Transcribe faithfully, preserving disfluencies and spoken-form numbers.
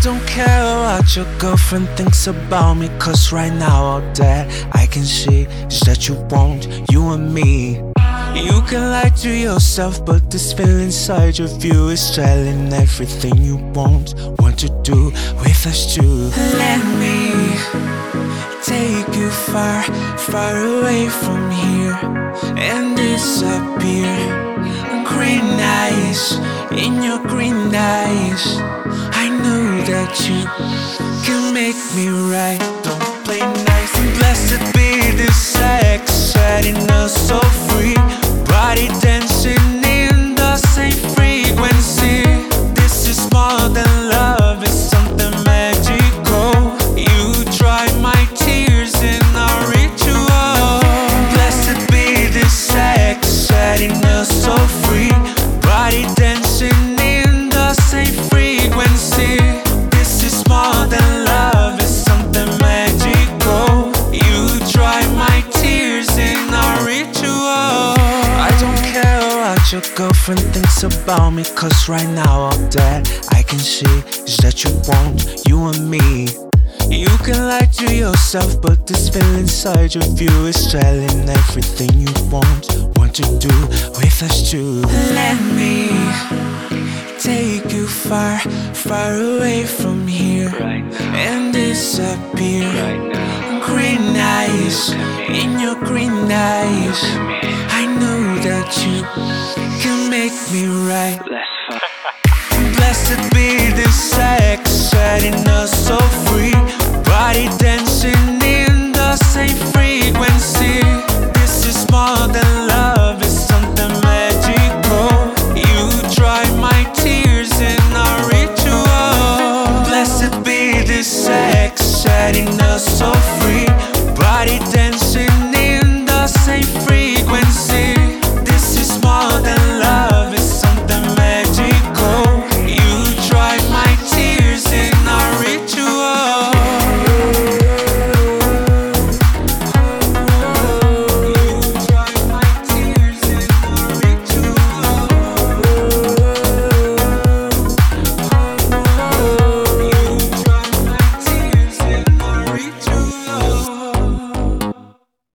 don't care what your girlfriend thinks about me, cause right now all that I can see is that you want you and me. You can lie to yourself, but this feeling inside of you is telling everything you won't want to do with us too. Let me take you far, far away from here and disappear. Green eyes, in your green eyes, I know that you can make me right. Don't play nice. Blessed be this sex, setting us so free. Body dancing in the same frequency. This is more than love, it's something magical. You dry my tears in our ritual. Blessed be this sex, setting us so free. Body dancing in the same frequency. This is more than love, it's something magical. You dry my tears in our ritual. I don't care what your girlfriend thinks about me, cause right now all that I can see is that you want you and me. You can lie to yourself, but this feeling inside of you is telling everything you want want to do with us too. Let me take you far, far away from here and disappear. Green eyes, in your green eyes, I know that you can make me right. Blessed be this sex, setting us so